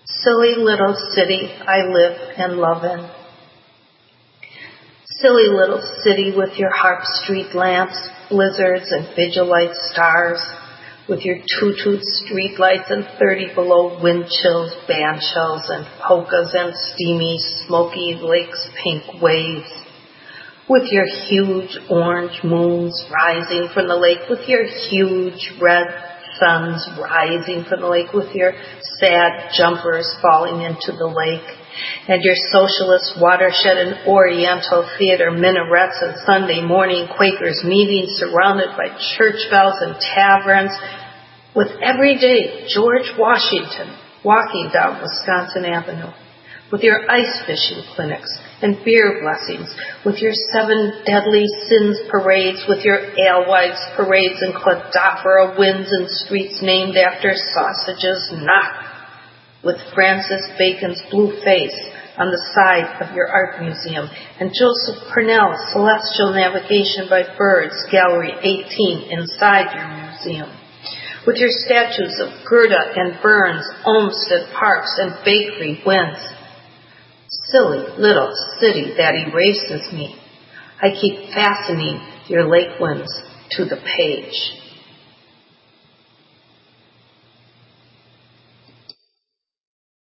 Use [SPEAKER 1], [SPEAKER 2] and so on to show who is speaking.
[SPEAKER 1] Silly little city I live and love in. Silly little city with your harp street lamps, blizzards and vigilite stars, with your toot-toot street lights and 30 below wind chills, band shells and polkas and steamy, smoky lakes' pink waves, with your huge orange moons rising from the lake, with your huge red suns rising from the lake, with your sad jumpers falling into the lake, and your socialist watershed and oriental theater minarets and Sunday morning Quakers meetings surrounded by church bells and taverns, with every day George Washington walking down Wisconsin Avenue, with your ice fishing clinics and beer blessings, with your 7 deadly sins parades, with your alewives parades and Claddaphora winds and streets named after sausages, knock, with Francis Bacon's blue face on the side of your art museum, and Joseph Purnell's Celestial Navigation by Birds, Gallery 18, inside your museum, with your statues of Goethe and Burns, Olmsted Parks, and bakery wins. Silly little city that erases me. I keep fastening your lake winds to the page.